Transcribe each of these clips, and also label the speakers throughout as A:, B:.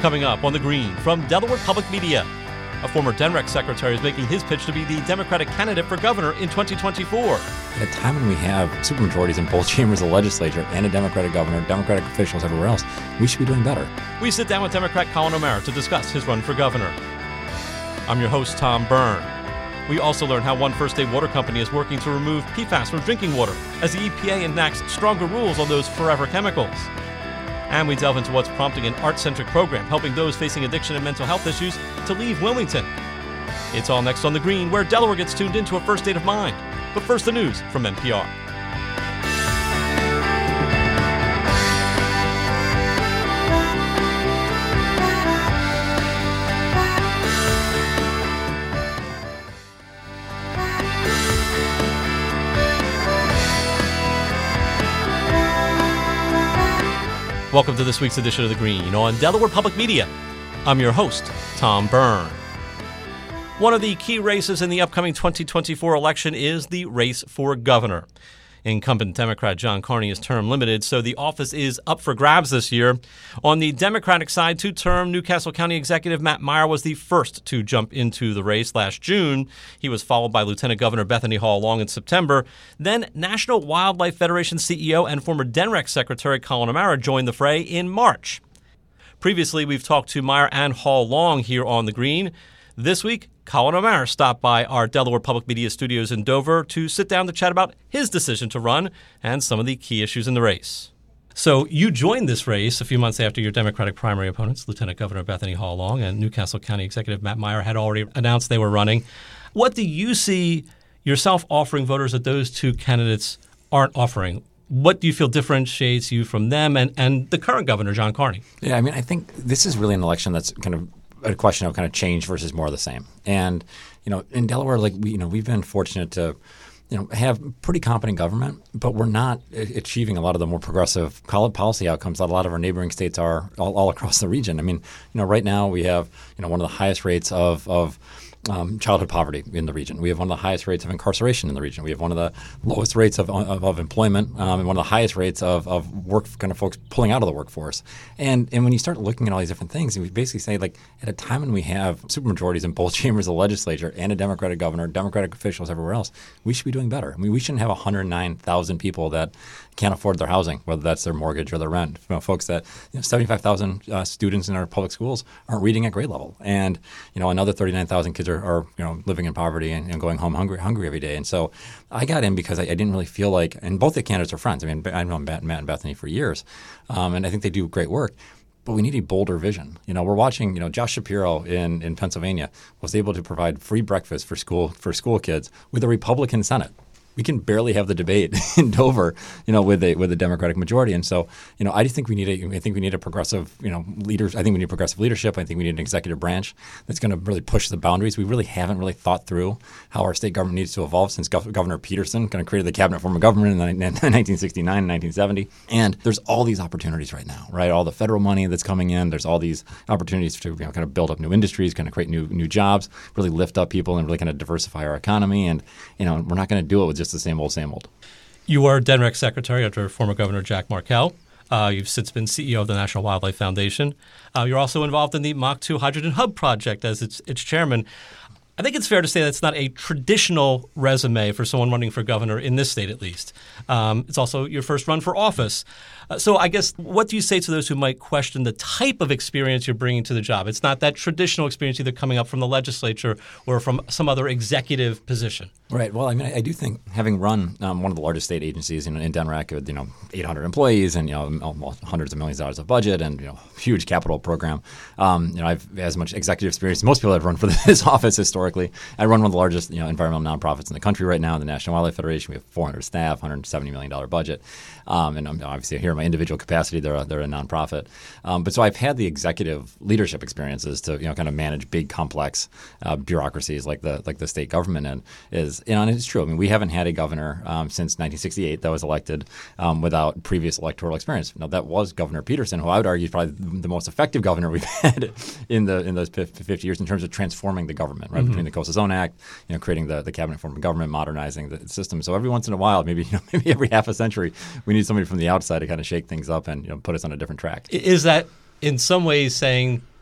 A: Coming up on The Green from Delaware Public Media. A former DENREC secretary is making his pitch to be the Democratic candidate for governor in 2024.
B: At a time when we have supermajorities in both chambers of the legislature and a Democratic governor, Democratic officials everywhere else, we should be doing better.
A: We sit down with Democrat Colin O'Mara to discuss his run for governor. I'm your host, Tom Byrne. We also learn how one First State Water Company is working to remove PFAS from drinking water as the EPA enacts stronger rules on those forever chemicals. And we delve into what's prompting an art-centric program helping those facing addiction and mental health issues to leave Wilmington. It's all next on The Green, where Delaware gets tuned into a first state of mind. But first, the news from NPR. Welcome to this week's edition of The Green on Delaware Public Media. I'm your host, Tom Byrne. One of the key races in the upcoming 2024 election is the race for governor. Incumbent Democrat John Carney is term limited, so the office is up for grabs this year. On the Democratic side, two-term Newcastle County Executive Matt Meyer was the first to jump into the race last June. He was followed by Lieutenant Governor Bethany Hall Long in September. Then National Wildlife Federation CEO and former DENREC Secretary Colin O'Mara joined the fray in March. Previously, we've talked to Meyer and Hall Long here on The Green. This week, Colin O'Mara stopped by our Delaware Public Media studios in Dover to sit down to chat about his decision to run and some of the key issues in the race. So you joined this race a few months after your Democratic primary opponents, Lieutenant Governor Bethany Hall Long and Newcastle County Executive Matt Meyer, had already announced they were running. What do you see yourself offering voters that those two candidates aren't offering? What do you feel differentiates you from them and the current governor, John Carney?
B: Yeah, I think this is really an election that's kind of a question of kind of change versus more of the same. And, in Delaware, we've been fortunate to, have pretty competent government, but we're not achieving a lot of the more progressive policy outcomes that a lot of our neighboring states are all across the region. Right now we have, one of the highest rates of childhood poverty in the region. We have one of the highest rates of incarceration in the region. We have one of the lowest rates of employment and one of the highest rates of work kind of folks pulling out of the workforce. And when you start looking at all these different things, we basically say, at a time when we have supermajorities in both chambers of the legislature and a Democratic governor, Democratic officials everywhere else, we should be doing better. We shouldn't have 109,000 people that can't afford their housing, whether that's their mortgage or their rent. Folks that 75,000 students in our public schools aren't reading at grade level, and another 39,000 kids are living in poverty and going home hungry every day. And so I got in because I didn't really feel like, and both the candidates are friends. I've known Matt and Bethany for years, and I think they do great work. But we need a bolder vision. We're watching, Josh Shapiro in Pennsylvania was able to provide free breakfast for school kids with a Republican Senate. We can barely have the debate in Dover, with a Democratic majority. And so, I just think we need a progressive, leaders. I think we need progressive leadership. I think we need an executive branch that's going to really push the boundaries. We really haven't really thought through how our state government needs to evolve since Governor Peterson kind of created the cabinet form of government in 1969 and 1970. And there's all these opportunities right now, right? All the federal money that's coming in. There's all these opportunities to kind of build up new industries, kind of create new jobs, really lift up people, and really kind of diversify our economy. And we're not going to do it with just the same old.
A: You are DENREC secretary under former Governor Jack Markell. You've since been CEO of the National Wildlife Foundation. You're also involved in the Mach 2 Hydrogen Hub project as its chairman. I think it's fair to say that's not a traditional resume for someone running for governor in this state, at least. It's also your first run for office. So I guess what do you say to those who might question the type of experience you're bringing to the job? It's not that traditional experience either coming up from the legislature or from some other executive position.
B: Right. Well, I do think having run one of the largest state agencies in DENREC with 800 employees and almost hundreds of millions of dollars of budget and huge capital program, I've as much executive experience as most people have run for this office historically. I run one of the largest environmental nonprofits in the country right now, the National Wildlife Federation. We have 400 staff, $170 million budget, and I'm obviously here in my individual capacity. They're a nonprofit, but so I've had the executive leadership experiences to kind of manage big complex bureaucracies like the state government and it's true. We haven't had a governor since 1968 that was elected without previous electoral experience. Now that was Governor Peterson, who I would argue is probably the most effective governor we've had in those 50 years in terms of transforming the government, right? Mm-hmm. Between the Coastal Zone Act, creating the cabinet form of government, modernizing the system. So every once in a while, maybe every half a century, we need somebody from the outside to kind of shake things up and put us on a different track.
A: Is that in some ways saying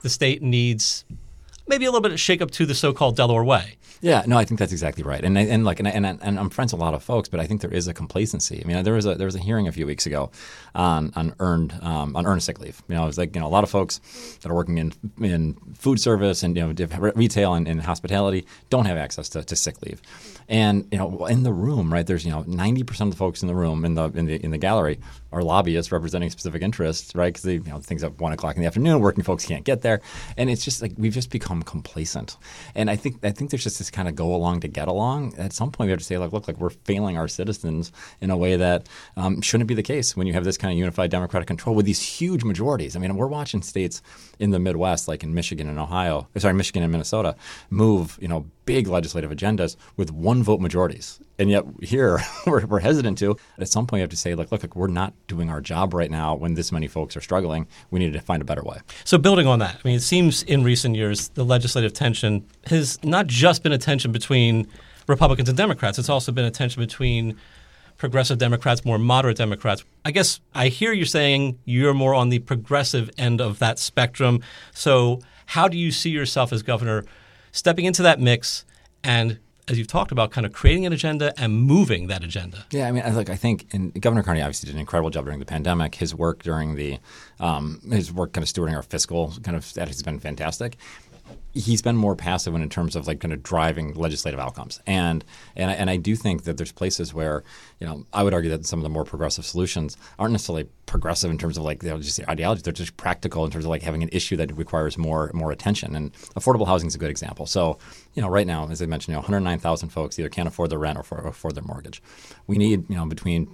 A: the state needs maybe a little bit of shakeup to the so-called Delaware way.
B: Yeah, no, I think that's exactly right, and I'm friends with a lot of folks, but I think there is a complacency. I mean, there was a hearing a few weeks ago on earned sick leave. You know, it was like, you know, a lot of folks that are working in food service and, you know, retail and hospitality don't have access to sick leave, and, you know, in the room, right, there's, you know, 90% of the folks in the room in the gallery are lobbyists representing specific interests, right? Because things at 1 o'clock in the afternoon, working folks can't get there, and it's just like we've just become complacent, and I think there's just this kind of go along to get along. At some point, we have to say, like, look, like we're failing our citizens in a way that shouldn't be the case when you have this kind of unified Democratic control with these huge majorities. I mean, we're watching states in the Midwest, like in Michigan and Michigan and Minnesota, move, you know, big legislative agendas with one-vote majorities. And yet here, we're hesitant to. At some point, you have to say, like, look, we're not doing our job right now when this many folks are struggling. We need to find a better way.
A: So building on that, I mean, it seems in recent years the legislative tension has not just been a tension between Republicans and Democrats. It's also been a tension between progressive Democrats, more moderate Democrats. I guess I hear you saying you're more on the progressive end of that spectrum. So how do you see yourself as governor stepping into that mix and, as you've talked about, kind of creating an agenda and moving that agenda?
B: Yeah, I mean, I think Governor Carney obviously did an incredible job during the pandemic. His work during his work kind of stewarding our fiscal kind of that has been fantastic. He's been more passive in terms of like kind of driving legislative outcomes, and I do think that there's places where, you know, I would argue that some of the more progressive solutions aren't necessarily progressive in terms of like just the ideology. They're just practical in terms of like having an issue that requires more attention. And affordable housing is a good example. So, you know, right now, as I mentioned, 109,000 folks either can't afford their rent or afford their mortgage. We need, you know, between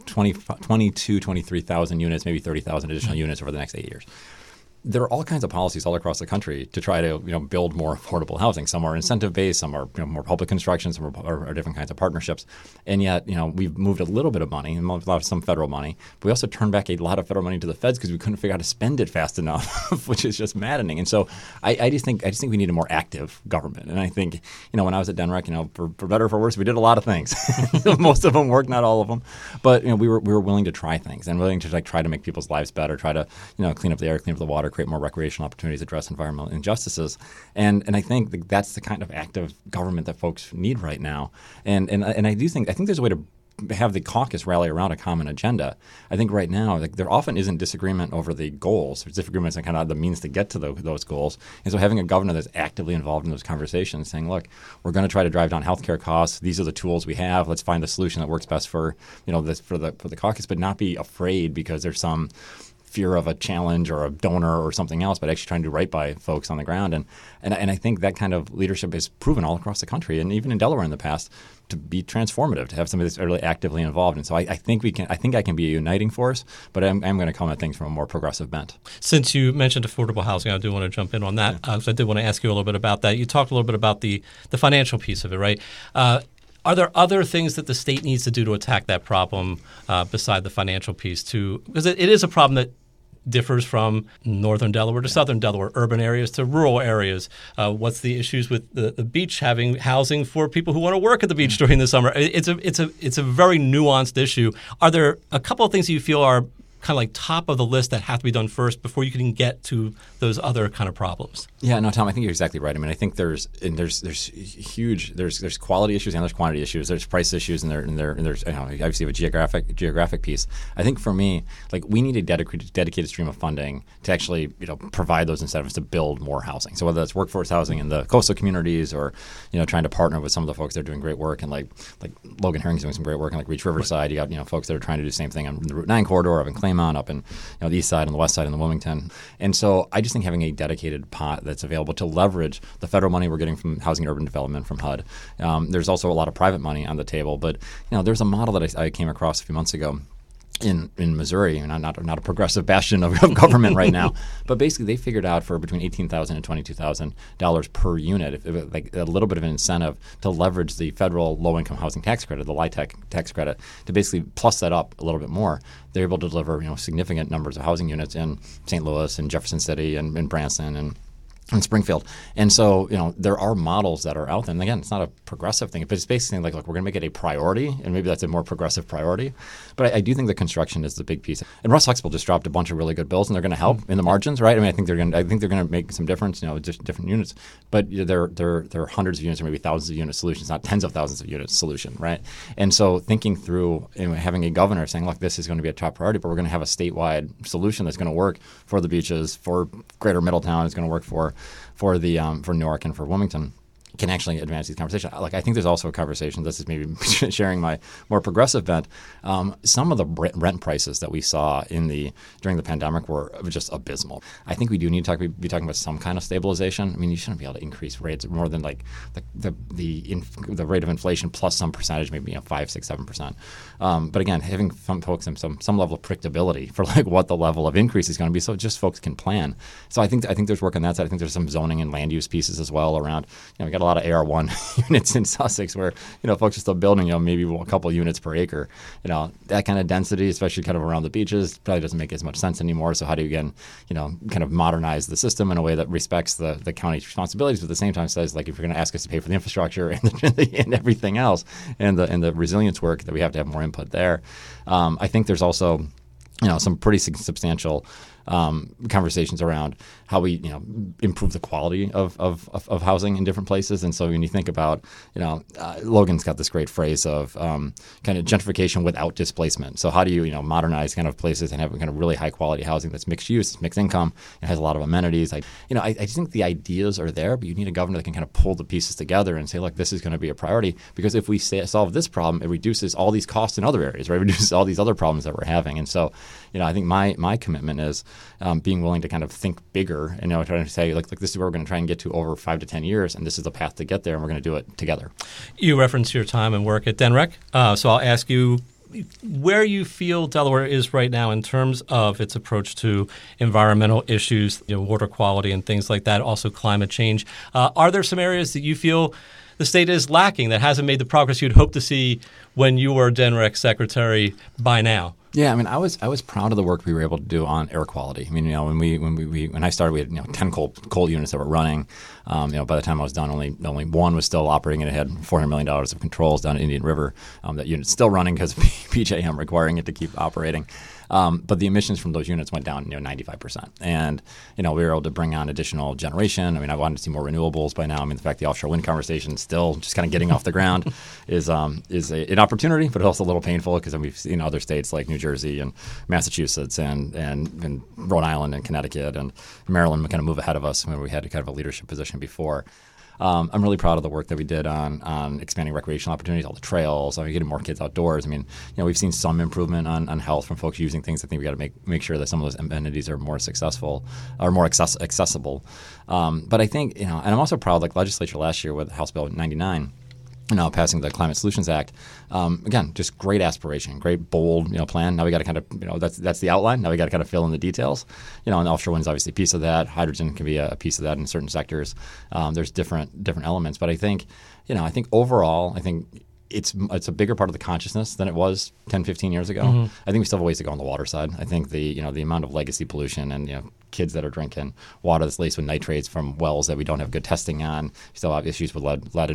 B: 23,000 units, maybe 30,000 additional units over the next 8 years. There are all kinds of policies all across the country to try to, you know, build more affordable housing. Some are incentive-based, some are, you know, more public construction, some are different kinds of partnerships. And yet, you know, we've moved a little bit of money, some federal money, but we also turned back a lot of federal money to the feds because we couldn't figure out how to spend it fast enough, which is just maddening. And so I just think we need a more active government. And I think, you know, when I was at DENREC, you know, for better or for worse, we did a lot of things. Most of them worked, not all of them. But, you know, we were willing to try things and willing to like try to make people's lives better, try to, you know, clean up the air, clean up the water, create more recreational opportunities, address environmental injustices, and I think that's the kind of active government that folks need right now. And I think there's a way to have the caucus rally around a common agenda. I think right now, like, there often isn't disagreement over the goals. There's disagreements on kind of the means to get to those goals. And so having a governor that's actively involved in those conversations, saying, look, we're going to try to drive down healthcare costs. These are the tools we have. Let's find the solution that works best for, you know, for the caucus, but not be afraid because there's some fear of a challenge or a donor or something else, but actually trying to do right by folks on the ground. And I think that kind of leadership is proven all across the country and even in Delaware in the past to be transformative, to have somebody that's really actively involved. And so I think I can be a uniting force, but I'm going to come at things from a more progressive bent.
A: Since you mentioned affordable housing, I do want to jump in on that. So I did want to ask you a little bit about that. You talked a little bit about the financial piece of it, right? Are there other things that the state needs to do to attack that problem beside the financial piece too? Because it is a problem that differs from northern Delaware to southern Delaware, urban areas to rural areas. What's the issues with the beach having housing for people who want to work at the beach during the summer? It's a very nuanced issue. Are there a couple of things that you feel are kind of like top of the list that have to be done first before you can get to those other kind of problems? Yeah,
B: no, Tom, I think you're exactly right. I mean, I think there's quality issues and there's quantity issues. There's price issues and there's you know, obviously a geographic piece. I think for me, like, we need a dedicated stream of funding to actually, you know, provide those incentives to build more housing. So whether that's workforce housing in the coastal communities or, you know, trying to partner with some of the folks that are doing great work, and like Logan Herring's doing some great work in like Reach Riverside. You got, you know, folks that are trying to do the same thing on the Route 9 corridor up in Claymont, up in, you know, the east side and the west side and the Wilmington. And so I just think having a dedicated pot that's available to leverage the federal money we're getting from Housing and Urban Development from HUD. There's also a lot of private money on the table, but, you know, there's a model that I came across a few months ago in Missouri, not a progressive bastion of government right now, but basically they figured out for between $18,000 and $22,000 per unit, like a little bit of an incentive to leverage the federal low-income housing tax credit, the LIHTC tax credit, to basically plus that up a little bit more. They're able to deliver, you know, significant numbers of housing units in St. Louis and Jefferson City and Branson and in Springfield. And so, there are models that are out there. And again, it's not a progressive thing, but it's basically like, look, we're going to make it a priority, and maybe that's a more progressive priority. But I do think the construction is the big piece. And Russ Huxtable just dropped a bunch of really good bills, and they're going to help in the margins, right? I mean, I think they're going to make some difference, just different units. But they're hundreds of units or maybe thousands of unit solutions, not tens of thousands of units solution, right? And so thinking through having a governor saying, look, this is going to be a top priority, but we're going to have a statewide solution that's going to work for the beaches, for Greater Middletown, it's going to work for Newark and for Wilmington, can actually advance these conversations. Like, I think there's also a conversation, this is maybe sharing my more progressive bent, some of the rent prices that we saw during the pandemic were just abysmal. I think we do need to be talking about some kind of stabilization. I mean, you shouldn't be able to increase rates more than like the rate of inflation plus some percentage, maybe 5, 6, 7%. But again, having some folks some level of predictability for like what the level of increase is going to be, so just folks can plan. So I think there's work on that side. I think there's some zoning and land use pieces as well around. We got a lot of AR1 units in Sussex where folks are still building maybe a couple units per acre. That kind of density, especially kind of around the beaches, probably doesn't make as much sense anymore. So how do you again kind of modernize the system in a way that respects the county's responsibilities, but at the same time says, like, if you're going to ask us to pay for the infrastructure and everything else and the resilience work, that we have to have more input there. I think there's also some pretty substantial conversations around how we improve the quality of housing in different places. And so when you think about Logan's got this great phrase of kind of gentrification without displacement. So how do you modernize kind of places and have kind of really high quality housing that's mixed use, mixed income, and has a lot of amenities? I just think the ideas are there, but you need a governor that can kind of pull the pieces together and say, look, this is going to be a priority, because if we solve this problem, it reduces all these costs in other areas, right? It reduces all these other problems that we're having. And so I think my commitment is being willing to kind of think bigger and trying to say, like this is where we're going to try and get to over 5 to 10 years, and this is the path to get there, and we're going to do it together. You
A: referenced your time and work at DNREC, so I'll ask you where you feel Delaware is right now in terms of its approach to environmental issues, water quality and things like that, also climate change. Are there some areas that you feel the state is lacking, that hasn't made the progress you'd hope to see when you were DNREC secretary by now?
B: Yeah, I mean, I was proud of the work we were able to do on air quality. I mean, when I started, we had 10 coal units that were running. By the time I was done, only one was still operating, and it had $400 million of controls down at Indian River. That unit's still running because of PJM requiring it to keep operating. But the emissions from those units went down 95%. And, we were able to bring on additional generation. I mean, I wanted to see more renewables by now. I mean, the fact the offshore wind conversation is still just kind of getting off the ground is an opportunity, but also a little painful, because we've seen other states like New Jersey and Massachusetts and Rhode Island and Connecticut and Maryland kind of move ahead of us when we had kind of a leadership position before. I'm really proud of the work that we did on expanding recreational opportunities, all the trails, getting more kids outdoors. I mean, we've seen some improvement on health from folks using things. I think we got to make sure that some of those amenities are more successful or more accessible. But I think, and I'm also proud, like legislature last year with House Bill 99, passing the Climate Solutions Act. Again, just great aspiration, great bold plan. Now we got to kind of that's the outline. Now we got to kind of fill in the details. And offshore wind is obviously a piece of that. Hydrogen can be a piece of that in certain sectors. There's different elements, but I think overall, I think it's a bigger part of the consciousness than it was 10, 15 years ago. Mm-hmm. I think we still have a ways to go on the water side. I think the amount of legacy pollution and kids that are drinking water that's laced with nitrates from wells that we don't have good testing on. We still have issues with lead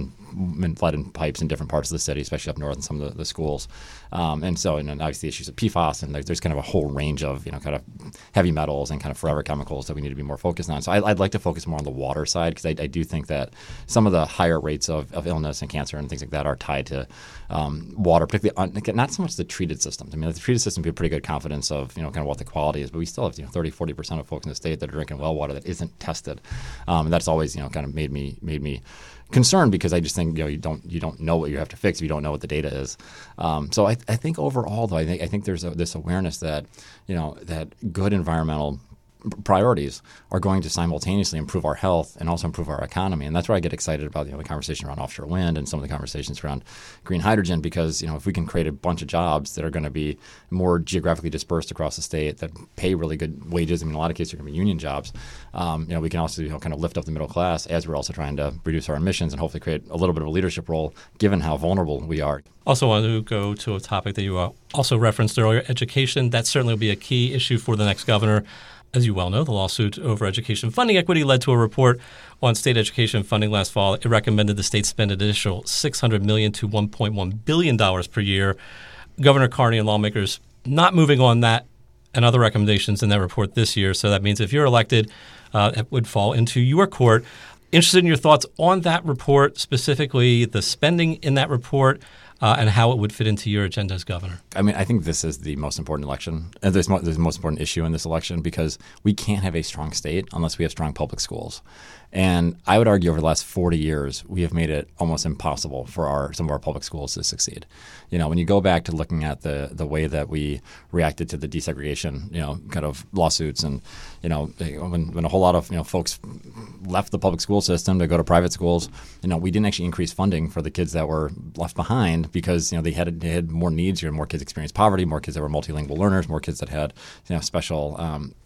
B: in pipes in different parts of the city, especially up north in some of the schools. And obviously issues of PFAS, and there's kind of a whole range of kind of heavy metals and kind of forever chemicals that we need to be more focused on. So I'd like to focus more on the water side, because I do think that some of the higher rates of illness and cancer and things like that are tied to water, particularly not so much the treated systems. I mean, the treated system, we have pretty good confidence of kind of what the quality is, but we still have 30-40% of folks in the state that are drinking well water that isn't tested. And that's always kind of made me concerned, because I just think you don't know what you have to fix if you don't know what the data is. So I think overall, though, I think there's this awareness that that good environmental priorities are going to simultaneously improve our health and also improve our economy. And that's where I get excited about the conversation around offshore wind and some of the conversations around green hydrogen, because if we can create a bunch of jobs that are going to be more geographically dispersed across the state that pay really good wages, I mean, in a lot of cases they're going to be union jobs, we can also kind of lift up the middle class as we're also trying to reduce our emissions and hopefully create a little bit of a leadership role given how vulnerable we are.
A: Also wanted to go to a topic that you also referenced earlier, education. That certainly will be a key issue for the next governor. As you well know, the lawsuit over education funding equity led to a report on state education funding last fall. It recommended the state spend an additional $600 million to $1.1 billion per year. Governor Carney and lawmakers not moving on that and other recommendations in that report this year. So that means if you're elected, it would fall into your court. Interested in your thoughts on that report, specifically the spending in that report, and how it would fit into your agenda as governor.
B: I mean, I think this is the most important election. There's the most important issue in this election because we can't have a strong state unless we have strong public schools. And I would argue over the last 40 years, we have made it almost impossible for some of our public schools to succeed. You know, when you go back to looking at the way that we reacted to the desegregation, kind of lawsuits, and when a whole lot of folks left the public school system to go to private schools, we didn't actually increase funding for the kids that were left behind because they had more needs. More kids experienced poverty, more kids that were multilingual learners, more kids that had special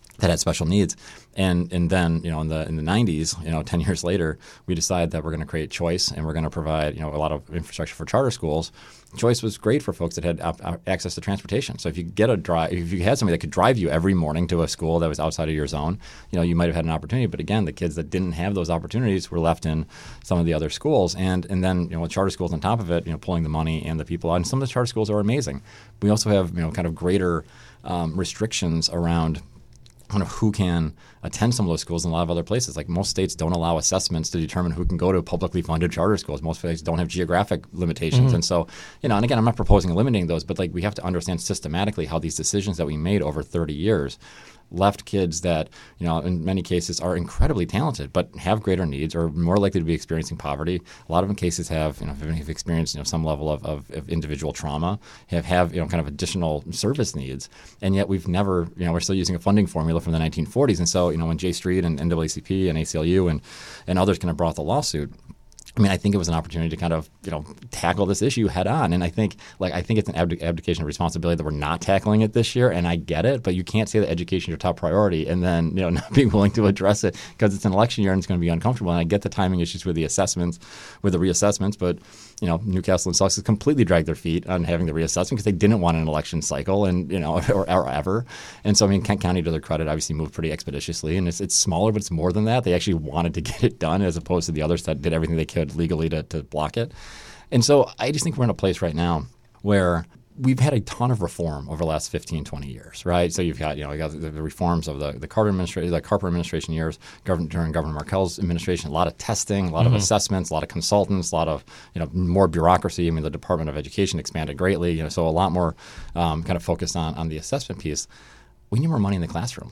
B: needs. And then, in the 90s, 10 years later, we decided that we're going to create choice and we're going to provide, a lot of infrastructure for charter schools. Choice was great for folks that had access to transportation. So if you had somebody that could drive you every morning to a school that was outside of your zone, you might have had an opportunity. But again, the kids that didn't have those opportunities were left in some of the other schools. And then, with charter schools on top of it, pulling the money and the people out. And some of the charter schools are amazing. We also have, kind of greater restrictions around kind of who can attend some of those schools in a lot of other places. Like most states don't allow assessments to determine who can go to publicly funded charter schools. Most states don't have geographic limitations. Mm-hmm. And so, and again, I'm not proposing eliminating those, but we have to understand systematically how these decisions that we made over 30 years left kids that, in many cases are incredibly talented but have greater needs or more likely to be experiencing poverty. A lot of them cases have experienced some level of individual trauma, have kind of additional service needs, and yet we've never, we're still using a funding formula from the 1940s. And so, when J Street and NAACP and ACLU and others kind of brought the lawsuit, I think it was an opportunity to kind of, tackle this issue head on. And I think it's an abdication of responsibility that we're not tackling it this year. And I get it, but you can't say that education is your top priority and then, not being willing to address it because it's an election year and it's going to be uncomfortable. And I get the timing issues with the reassessments, but Newcastle and Sussex completely dragged their feet on having the reassessment because they didn't want an election cycle and, or ever. And so, Kent County, to their credit, obviously moved pretty expeditiously. And it's smaller, but it's more than that. They actually wanted to get it done as opposed to the others that did everything they could legally to block it. And so I just think we're in a place right now where we've had a ton of reform over the last 15, 20 years, right? So you've got, you got the reforms of the Carter administration, the Carper administration years, during Governor Markell's administration, a lot of testing, a lot of assessments, a lot of consultants, a lot of, more bureaucracy. The Department of Education expanded greatly, so a lot more kind of focused on the assessment piece. We need more money in the classroom.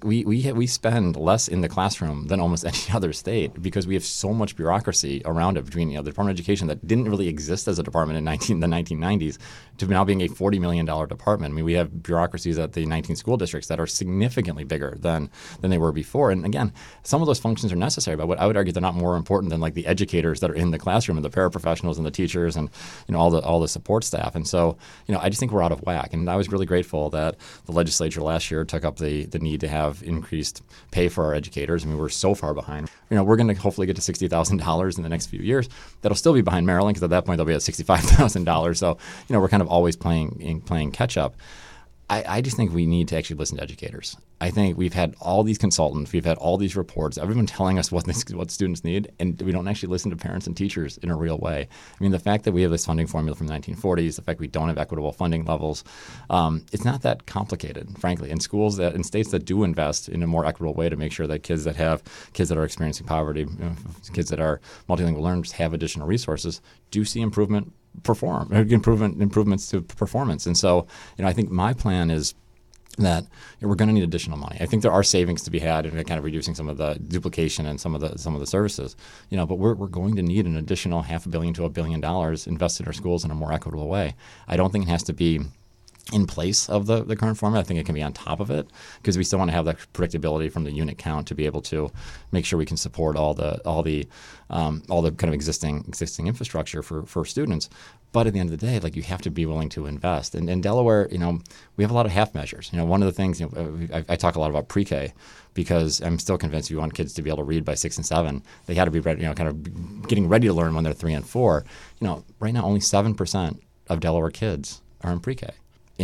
B: We spend less in the classroom than almost any other state because we have so much bureaucracy around it between the Department of Education that didn't really exist as a department in the 1990s to now being a $40 million department. We have bureaucracies at the 19 school districts that are significantly bigger than they were before. And again, some of those functions are necessary, but what I would argue they're not more important than the educators that are in the classroom and the paraprofessionals and the teachers and all the support staff. And so I just think we're out of whack. And I was really grateful that the legislature last year took up the need to have increased pay for our educators. We're so far behind. We're going to hopefully get to $60,000 in the next few years. That'll still be behind Maryland because at that point they'll be at $65,000. So we're kind of always playing catch up. I just think we need to actually listen to educators. I think we've had all these consultants, we've had all these reports, everyone telling us what students need, and we don't actually listen to parents and teachers in a real way. The fact that we have this funding formula from the 1940s, the fact we don't have equitable funding levels, it's not that complicated, frankly. In states that do invest in a more equitable way to make sure that kids that are experiencing poverty, kids that are multilingual learners have additional resources, do see improvements to performance. And so, I think my plan is that we're going to need additional money. I think there are savings to be had in kind of reducing some of the duplication and some of the services. But we're going to need an additional $500 million to $1 billion invested in our schools in a more equitable way. I don't think it has to be in place of the current formula. I think it can be on top of it because we still want to have that predictability from the unit count to be able to make sure we can support all the kind of existing infrastructure for students. But at the end of the day, you have to be willing to invest. And in Delaware, we have a lot of half measures. One of the things, I talk a lot about pre-K because I'm still convinced if you want kids to be able to read by 6 and 7, they got to be ready, kind of getting ready to learn when they're 3 and 4. Right now, only 7% of Delaware kids are in pre-K. In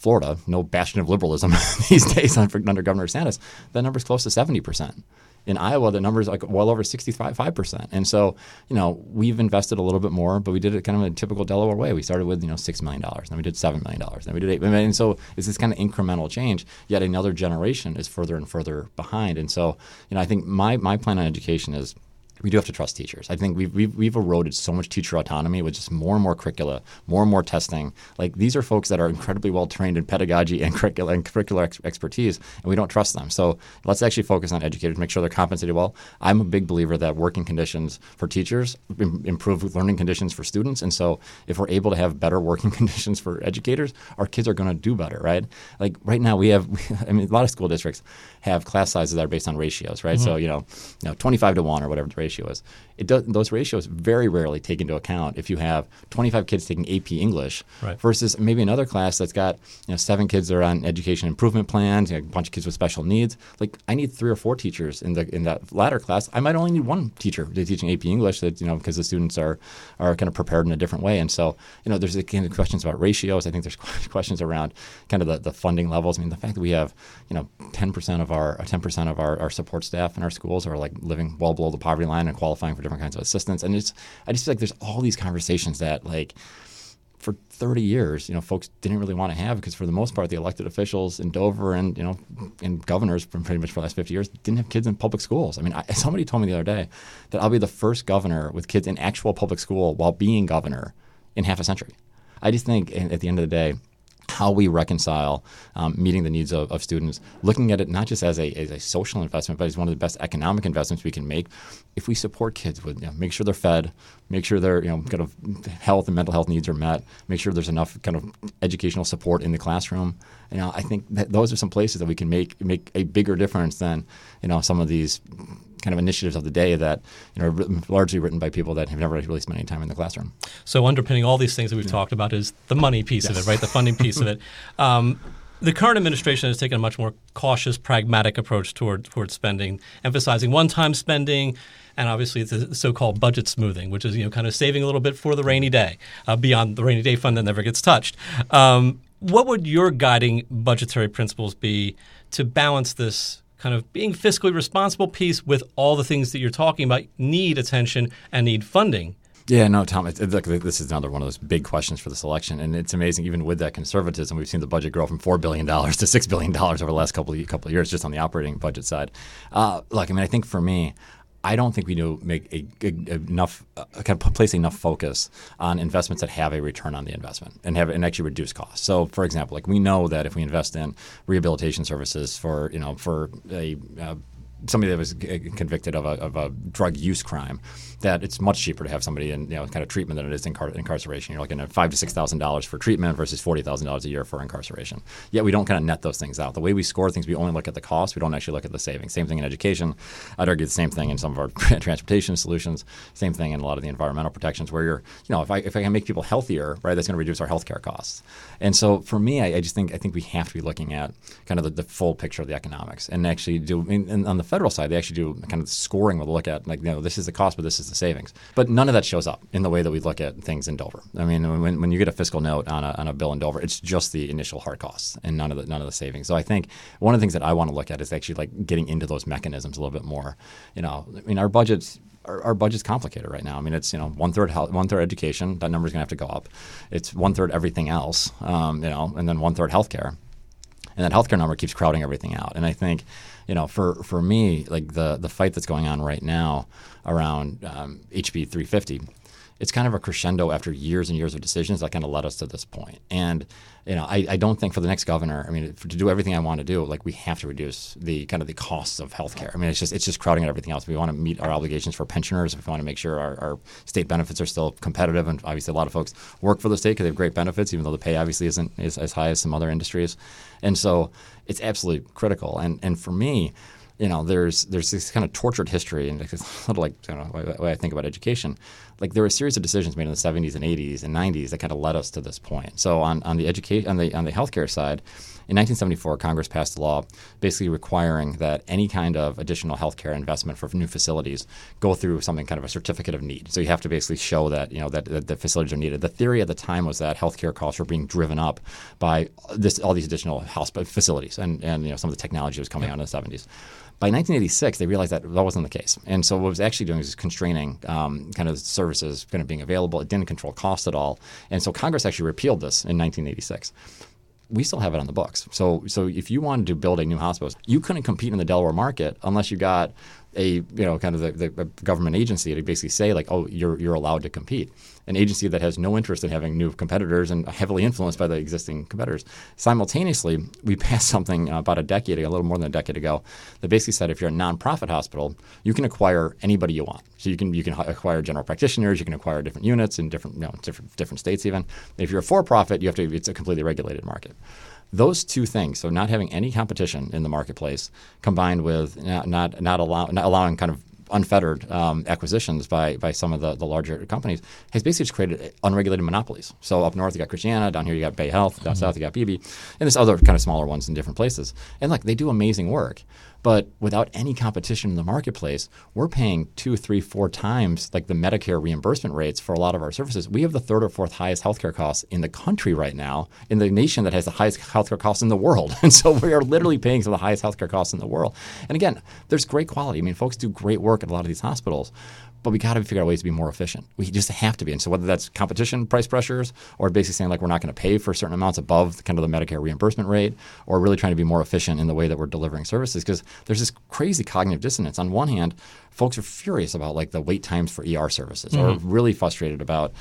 B: Florida, no bastion of liberalism these days under Governor DeSantis, that number's close to 70%. In Iowa, the number is like well over 65%. And so, we've invested a little bit more, but we did it kind of in a typical Delaware way. We started with, $6 million, then we did $7 million, then we did $8 million. And so it's this kind of incremental change, yet another generation is further and further behind. And so, I think my plan on education is we do have to trust teachers. I think we've eroded so much teacher autonomy with just more and more curricula, more and more testing. Like these are folks that are incredibly well trained in pedagogy and curricular expertise, and we don't trust them. So let's actually focus on educators, make sure they're compensated well. I'm a big believer that working conditions for teachers improve learning conditions for students, and so if we're able to have better working conditions for educators, our kids are going to do better, right? Like right now a lot of school districts have class sizes that are based on ratios, right? Mm-hmm. So 25 to 1 or whatever the ratio is. Those ratios very rarely take into account if you have 25 kids taking AP English versus maybe another class that's got 7 kids that are on education improvement plans, a bunch of kids with special needs. Like I need 3 or 4 teachers in that latter class. I might only need 1 teacher teaching AP English because the students are kind of prepared in a different way. And so there's kind of questions about ratios. I think there's questions around kind of the funding levels. I mean the fact that we have 10% of our support staff in our schools are like living well below the poverty line and qualifying for different kinds of assistance. And I just feel like there's all these conversations that like for 30 years, folks didn't really want to have because for the most part, the elected officials in Dover and, and governors from pretty much for the last 50 years didn't have kids in public schools. I mean, somebody told me the other day that I'll be the first governor with kids in actual public school while being governor in half a century. I just think at the end of the day, how we reconcile meeting the needs of students, looking at it not just as a social investment, but as one of the best economic investments we can make. If we support kids with, make sure they're fed, make sure their kind of health and mental health needs are met, make sure there's enough kind of educational support in the classroom. I think that those are some places that we can make a bigger difference than some of these kind of initiatives of the day that are largely written by people that have never really spent any time in the classroom.
A: So underpinning all these things that we've talked about is the money piece of it, right? The funding piece of it. The current administration has taken a much more cautious, pragmatic approach toward spending, emphasizing one-time spending, and obviously the so-called budget smoothing, which is kind of saving a little bit for the rainy day, beyond the rainy day fund that never gets touched. What would your guiding budgetary principles be to balance this kind of being fiscally responsible piece with all the things that you're talking about need attention and need funding?
B: Yeah, no, Tom, look, this is another one of those big questions for this election. And it's amazing, even with that conservatism, we've seen the budget grow from $4 billion to $6 billion over the last couple of years just on the operating budget side. I think for me, I don't think we do make place enough focus on investments that have a return on the investment and actually reduce costs. So, for example, we know that if we invest in rehabilitation services for somebody that was convicted of a drug use crime, that it's much cheaper to have somebody in kind of treatment than it is incarceration. You're looking at $5,000 to $6,000 for treatment versus $40,000 a year for incarceration. Yet we don't kind of net those things out. The way we score things, we only look at the cost. We don't actually look at the savings. Same thing in education. I'd argue the same thing in some of our transportation solutions. Same thing in a lot of the environmental protections where you're, if I can make people healthier, right, that's going to reduce our healthcare costs. And so for me, I think we have to be looking at kind of the full picture of the economics and actually and on the federal side, they actually do kind of scoring with a look at this is the cost, but this is the savings. But none of that shows up in the way that we look at things in Dover. I mean, when you get a fiscal note on a bill in Dover, it's just the initial hard costs and none of the savings. So I think one of the things that I want to look at is actually getting into those mechanisms a little bit more. Our budgets. Our budget's complicated right now. I mean, it's one-third education. That number's going to have to go up. It's one-third everything else, and then one-third healthcare. And that healthcare number keeps crowding everything out. And I think, for me, the fight that's going on right now around HB 350, it's kind of a crescendo after years and years of decisions that kind of led us to this point. And I don't think for the next governor, to do everything I want to do, we have to reduce the kind of the costs of healthcare. I mean, it's just crowding out everything else. We want to meet our obligations for pensioners. We want to make sure our state benefits are still competitive. And obviously, a lot of folks work for the state because they have great benefits, even though the pay obviously isn't as high as some other industries. And so it's absolutely critical. And for me, there's this kind of tortured history, and it's a little the way I think about education. There were a series of decisions made in the 70s and 80s and 90s that kind of led us to this point. So on the education on the healthcare side, In 1974, Congress passed a law basically requiring that any kind of additional healthcare investment for new facilities go through something kind of a certificate of need. So you have to basically show that that the facilities are needed. The theory at the time was that healthcare costs were being driven up by all these additional facilities and some of the technology was coming out in the 70s. By 1986, they realized that wasn't the case. And so what it was actually doing is constraining kind of services kind of being available. It didn't control cost at all. And so Congress actually repealed this in 1986. We still have it on the books. So if you wanted to build a new hospital, you couldn't compete in the Delaware market unless you got a kind of the government agency to basically say like, oh, you're allowed to compete. An agency that has no interest in having new competitors and heavily influenced by the existing competitors. Simultaneously, we passed something about a little more than a decade ago, that basically said if you're a nonprofit hospital, you can acquire anybody you want. So you can acquire general practitioners, you can acquire different units in different states even. If you're a for-profit, it's a completely regulated market. Those two things, so not having any competition in the marketplace, combined with not allowing kind of unfettered acquisitions by some of the larger companies, has basically just created unregulated monopolies. So up north you got Christiana, down here you got Bay Health, down south you got BB, and there's other kind of smaller ones in different places. And look, they do amazing work. But without any competition in the marketplace, we're paying 2, 3, 4 times like the Medicare reimbursement rates for a lot of our services. We have the 3rd or 4th highest healthcare costs in the country right now, in the nation that has the highest healthcare costs in the world. And so we are literally paying some of the highest healthcare costs in the world. And again, there's great quality. I mean, folks do great work at a lot of these hospitals. But we got to figure out ways to be more efficient. We just have to be. And so whether that's competition price pressures or basically saying like we're not going to pay for certain amounts above kind of the Medicare reimbursement rate, or really trying to be more efficient in the way that we're delivering services, because there's this crazy cognitive dissonance. On one hand, folks are furious about like the wait times for ER services, or really frustrated about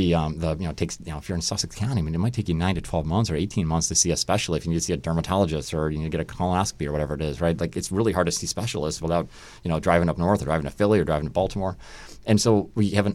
B: if you're in Sussex County, I mean, it might take you 9 to 12 months or 18 months to see a specialist if you need to see a dermatologist or you need to get a colonoscopy or whatever it is, right? Like it's really hard to see specialists without driving up north or driving to Philly or driving to Baltimore. And so we have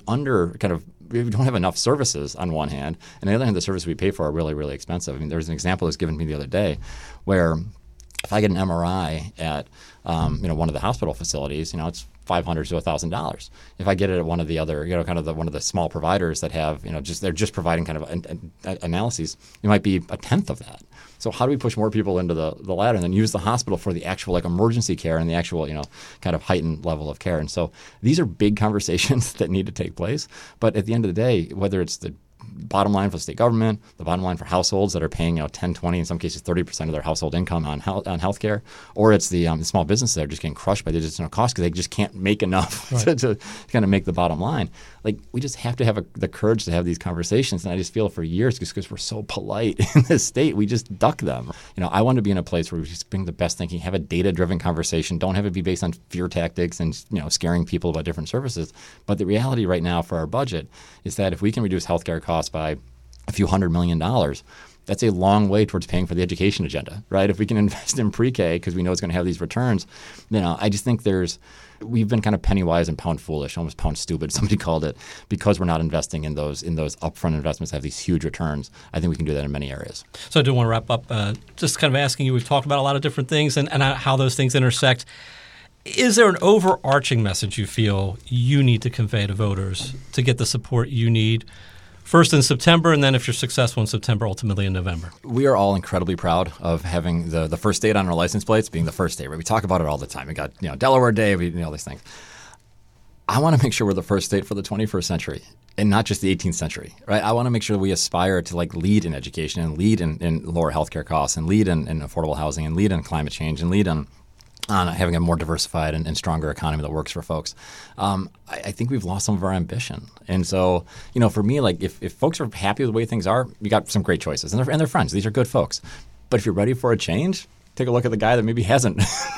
B: we don't have enough services on one hand, and on the other hand, the services we pay for are really, really expensive. I mean, there's an example that was given to me the other day where if I get an MRI at one of the hospital facilities, it's $500 to $1,000. If I get it at one of the other, one of the small providers that have, they're just providing kind of analyses, it might be a tenth of that. So how do we push more people into the ladder and then use the hospital for the actual like emergency care and the actual, kind of heightened level of care? And so these are big conversations that need to take place. But at the end of the day, whether it's the bottom line for the state government, the bottom line for households that are paying 10, 20, in some cases 30% of their household income on healthcare, or it's the small businesses that are just getting crushed by the additional costs because they just can't make enough to kind of make the bottom line. Like we just have to have the courage to have these conversations, and I just feel for years because we're so polite in this state, we just duck them. I want to be in a place where we just bring the best thinking, have a data-driven conversation, don't have it be based on fear tactics and scaring people about different services. But the reality right now for our budget is that if we can reduce healthcare costs by a few $100 million, that's a long way towards paying for the education agenda, right? If we can invest in pre-K because we know it's going to have these returns, I just think we've been kind of penny wise and pound foolish, almost pound stupid, somebody called it, because we're not investing in those upfront investments that have these huge returns. I think we can do that in many areas.
A: So I do want to wrap up just kind of asking you, we've talked about a lot of different things and how those things intersect. Is there an overarching message you feel you need to convey to voters to get the support you need? First in September, and then if you're successful in September, ultimately in November.
B: We are all incredibly proud of having the first state on our license plates being the first state. Right? We talk about it all the time. We got Delaware Day, all these things. I want to make sure we're the first state for the 21st century and not just the 18th century. Right? I want to make sure we aspire to lead in education and lead in lower healthcare costs and lead in affordable housing and lead in climate change and lead on having a more diversified and stronger economy that works for folks. I think we've lost some of our ambition. And so, for me, if folks are happy with the way things are, we got some great choices. And they're friends. These are good folks. But if you're ready for a change, take a look at the guy that maybe hasn't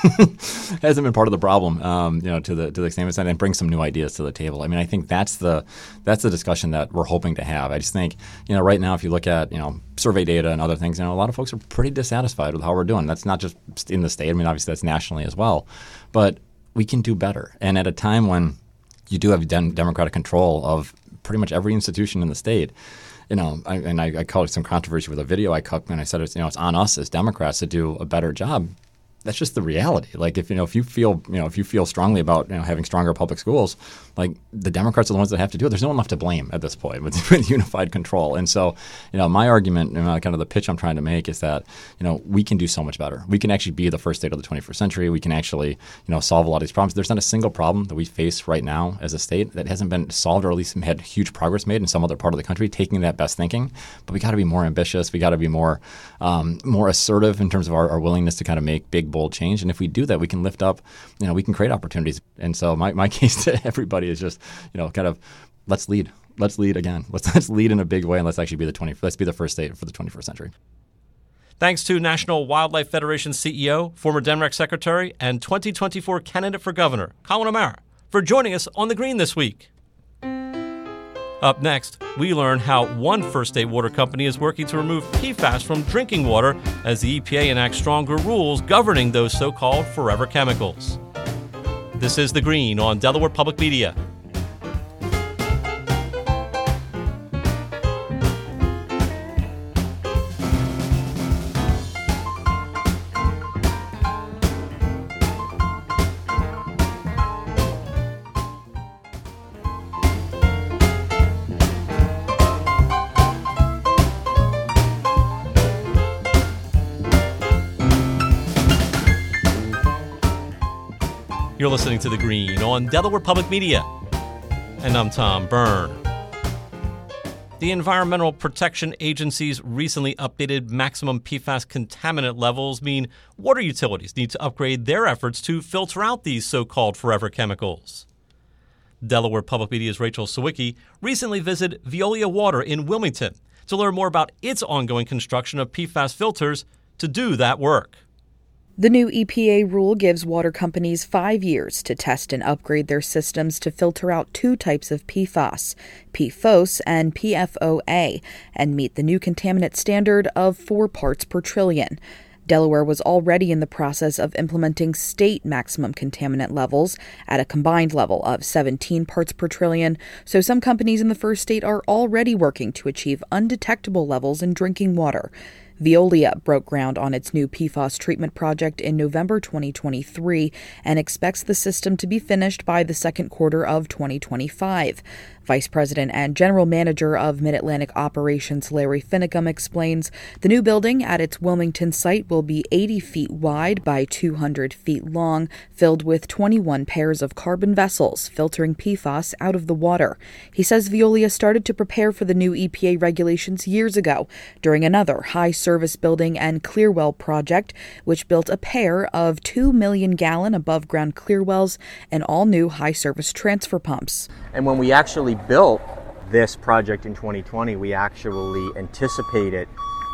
B: been part of the problem, to the extent, and bring some new ideas to the table. I mean, I think that's the discussion that we're hoping to have. I just think, right now, if you look at, survey data and other things, a lot of folks are pretty dissatisfied with how we're doing. That's not just in the state. I mean, obviously that's nationally as well. But we can do better. And at a time when you do have democratic control of pretty much every institution in the state, I caused some controversy with a video I cut, and I said it's on us as Democrats to do a better job. that's just the reality. Like if you feel strongly about having stronger public schools, like the Democrats are the ones that have to do it. There's no one left to blame at this point with unified control. And so, my argument, kind of the pitch I'm trying to make is that we can do so much better. We can actually be the first state of the 21st century. We can actually solve a lot of these problems. There's not a single problem that we face right now as a state that hasn't been solved, or at least had huge progress made in some other part of the country, taking that best thinking. But we got to be more ambitious. We got to be more assertive in terms of our willingness to kind of make big, bold change. And if we do that, we can lift up, we can create opportunities. And so my case to everybody is just, kind of let's lead. Let's lead again. Let's lead in a big way, and let's actually be let's be the first state for the 21st century.
A: Thanks to National Wildlife Federation CEO, former DEMREC Secretary, and 2024 candidate for governor, Colin O'Mara, for joining us on The Green this week. Up next, we learn how one first state water company is working to remove PFAS from drinking water as the EPA enacts stronger rules governing those so-called forever chemicals. This is The Green on Delaware Public Media. You're listening to The Green on Delaware Public Media, and I'm Tom Byrne. The Environmental Protection Agency's recently updated maximum PFAS contaminant levels mean water utilities need to upgrade their efforts to filter out these so-called forever chemicals. Delaware Public Media's Rachel Sawicki recently visited Veolia Water in Wilmington to learn more about its ongoing construction of PFAS filters to do that work.
C: The new EPA rule gives water companies 5 years to test and upgrade their systems to filter out two types of PFAS, PFOS and PFOA, and meet the new contaminant standard of 4 parts per trillion. Delaware was already in the process of implementing state maximum contaminant levels at a combined level of 17 parts per trillion, so some companies in the first state are already working to achieve undetectable levels in drinking water. Veolia broke ground on its new PFAS treatment project in November 2023 and expects the system to be finished by the second quarter of 2025. Vice President and General Manager of Mid-Atlantic Operations Larry Finicum explains the new building at its Wilmington site will be 80 feet wide by 200 feet long, filled with 21 pairs of carbon vessels filtering PFAS out of the water. He says Veolia started to prepare for the new EPA regulations years ago during another high-service building and clearwell project, which built a pair of 2 million-gallon above-ground clearwells and all-new high-service transfer pumps.
D: And when we actually built this project in 2020, we actually anticipated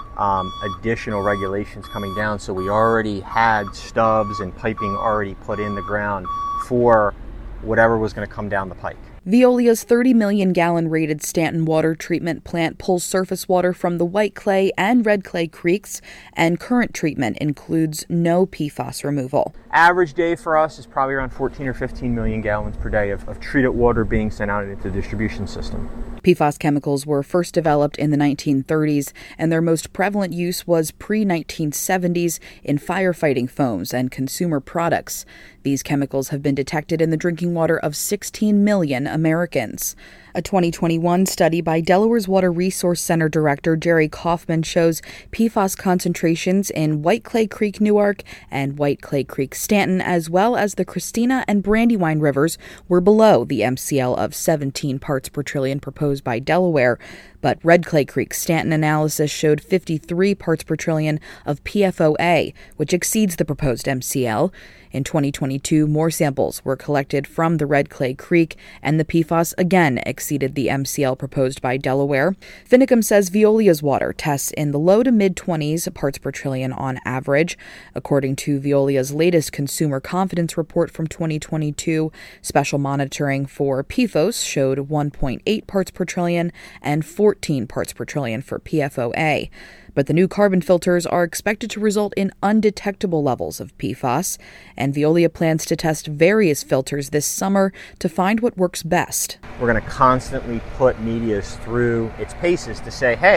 D: additional regulations coming down. So we already had stubs and piping already put in the ground for whatever was going to come down the pike.
C: Veolia's 30 million-gallon rated Stanton water treatment plant pulls surface water from the White Clay and Red Clay creeks, and current treatment includes no PFAS removal.
D: Average day for us is probably around 14 or 15 million gallons per day of treated water being sent out into the distribution system.
C: PFAS chemicals were first developed in the 1930s, and their most prevalent use was pre-1970s in firefighting foams and consumer products. These chemicals have been detected in the drinking water of 16 million Americans. A 2021 study by Delaware's Water Resource Center Director Jerry Kaufman shows PFAS concentrations in White Clay Creek Newark and White Clay Creek Stanton, as well as the Christina and Brandywine rivers, were below the MCL of 17 parts per trillion proposed by Delaware. But Red Clay Creek Stanton analysis showed 53 parts per trillion of PFOA, which exceeds the proposed MCL. In 2022, more samples were collected from the Red Clay Creek, and the PFAS again exceeded the MCL proposed by Delaware. Finicum says Veolia's water tests in the low to mid-20s parts per trillion on average. According to Veolia's latest consumer confidence report from 2022, special monitoring for PFOS showed 1.8 parts per trillion and 14 parts per trillion for PFOA. But the new carbon filters are expected to result in undetectable levels of PFAS, and Veolia plans to test various filters this summer to find what works best.
D: We're going to constantly put Medius through its paces to say, hey,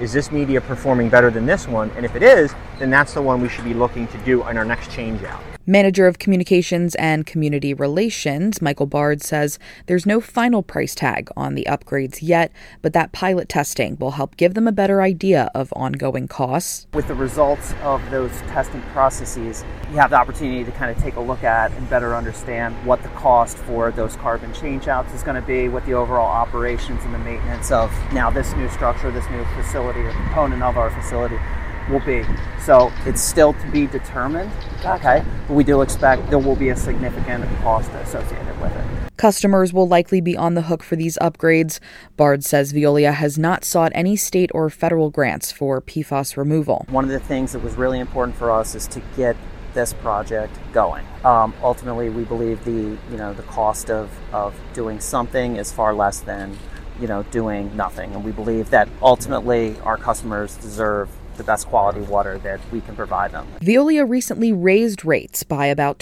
D: is this media performing better than this one? And if it is, then that's the one we should be looking to do in our next change out.
C: Manager of Communications and Community Relations, Michael Bard, says there's no final price tag on the upgrades yet, but that pilot testing will help give them a better idea of ongoing costs.
E: With the results of those testing processes, you have the opportunity to kind of take a look at and better understand what the cost for those carbon changeouts is going to be, what the overall operations and the maintenance of now this new structure, this new facility or component of our facility will be. So it's still to be determined, okay? But we do expect there will be a significant cost associated with it.
C: Customers will likely be on the hook for these upgrades. Bard says Veolia has not sought any state or federal grants for PFAS removal.
E: One of the things that was really important for us is to get this project going. Ultimately, we believe the cost of doing something is far less than doing nothing, and we believe that ultimately our customers deserve the best quality water that we can provide them.
C: Veolia recently raised rates by about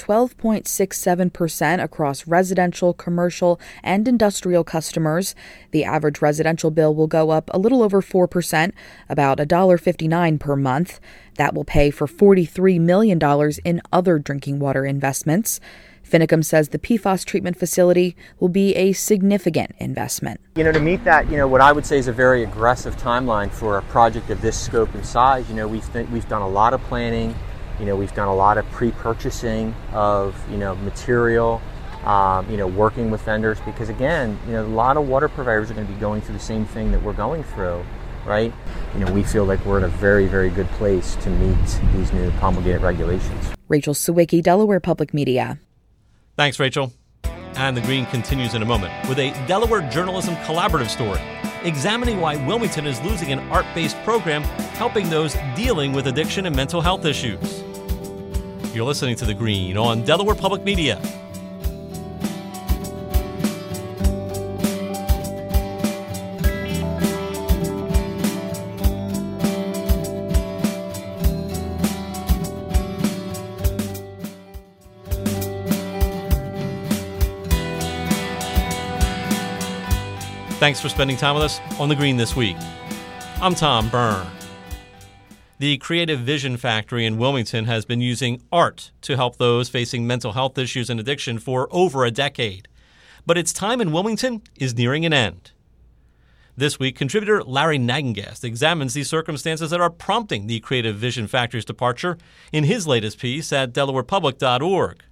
C: 12.67% across residential, commercial, and industrial customers. The average residential bill will go up a little over 4%, about $1.59 per month. That will pay for $43 million in other drinking water investments. Finicum says the PFAS treatment facility will be a significant investment.
D: To meet that, what I would say is a very aggressive timeline for a project of this scope and size. We've done a lot of planning. We've done a lot of pre-purchasing of, material, working with vendors because, again, a lot of water providers are going to be going through the same thing that we're going through, right? We feel like we're in a very, very good place to meet these new promulgated regulations.
C: Rachel Sawicki, Delaware Public Media.
A: Thanks, Rachel. And The Green continues in a moment with a Delaware Journalism Collaborative story, examining why Wilmington is losing an art-based program helping those dealing with addiction and mental health issues. You're listening to The Green on Delaware Public Media. Thanks for spending time with us on The Green this week. I'm Tom Byrne. The Creative Vision Factory in Wilmington has been using art to help those facing mental health issues and addiction for over a decade. But its time in Wilmington is nearing an end. This week, contributor Larry Nagengast examines the circumstances that are prompting the Creative Vision Factory's departure in his latest piece at DelawarePublic.org.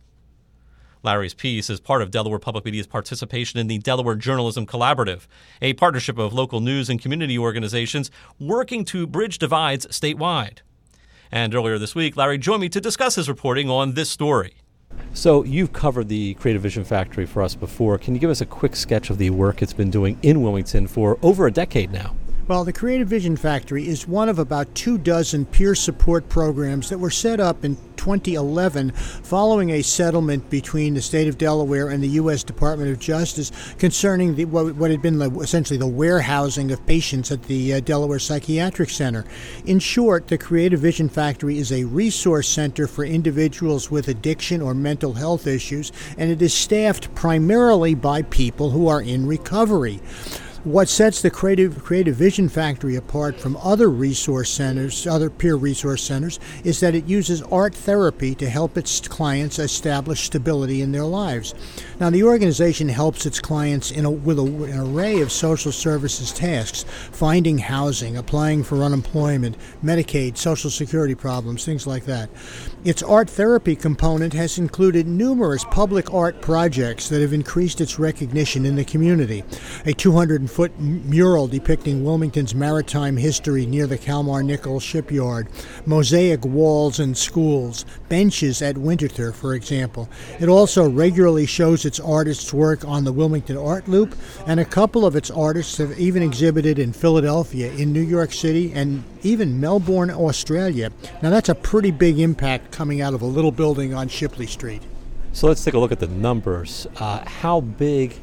A: Larry's piece is part of Delaware Public Media's participation in the Delaware Journalism Collaborative, a partnership of local news and community organizations working to bridge divides statewide. And earlier this week, Larry joined me to discuss his reporting on this story. So you've covered the Creative Vision Factory for us before. Can you give us a quick sketch of the work it's been doing in Wilmington for over a decade now?
F: Well, the Creative Vision Factory is one of about 24 peer support programs that were set up in 2011 following a settlement between the state of Delaware and the U.S. Department of Justice concerning what had been essentially the warehousing of patients at the Delaware Psychiatric Center. In short, the Creative Vision Factory is a resource center for individuals with addiction or mental health issues, and it is staffed primarily by people who are in recovery. What sets the Creative Vision Factory apart from other resource centers, other peer resource centers, is that it uses art therapy to help its clients establish stability in their lives. Now, the organization helps its clients with an array of social services tasks, finding housing, applying for unemployment, Medicaid, Social Security problems, things like that. Its art therapy component has included numerous public art projects that have increased its recognition in the community. A 200-foot mural depicting Wilmington's maritime history near the Kalmar-Nickel shipyard, mosaic walls in schools, benches at Winterthur, for example. It also regularly shows its artists' work on the Wilmington Art Loop, and a couple of its artists have even exhibited in Philadelphia, in New York City, and even Melbourne, Australia. Now that's a pretty big impact coming out of a little building on Shipley Street.
A: So let's take a look at the numbers. How big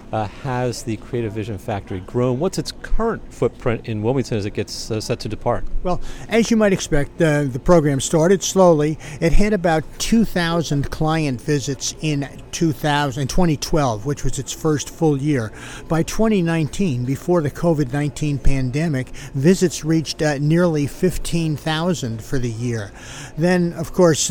A: has the Creative Vision Factory grown? What's its current footprint in Wilmington as it gets set to depart?
F: Well, as you might expect, the program started slowly. It had about 2,000 client visits in 2012, which was its first full year. By 2019, before the COVID-19 pandemic, visits reached nearly 15,000 for the year. Then, of course,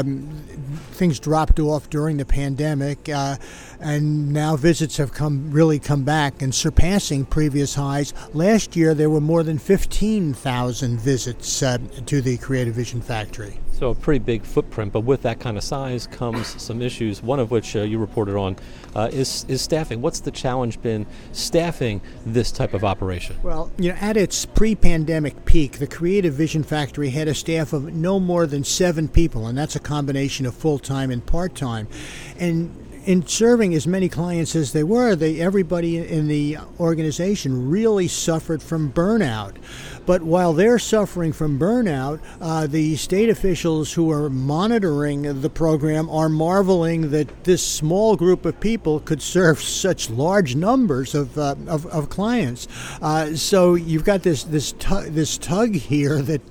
F: things dropped off during the pandemic, and now visits have come back and surpassing previous highs. Last year, there were more than 15,000 visits to the Creative Vision Factory.
A: So a pretty big footprint, but with that kind of size comes some issues, one of which you reported on is staffing. What's the challenge been staffing this type of operation?
F: Well, at its pre-pandemic peak, the Creative Vision Factory had a staff of no more than 7 people, and that's a combination of full-time and part-time. And in serving as many clients as they were, everybody in the organization really suffered from burnout. But while they're suffering from burnout, the state officials who are monitoring the program are marveling that this small group of people could serve such large numbers of clients. So you've got this tug here that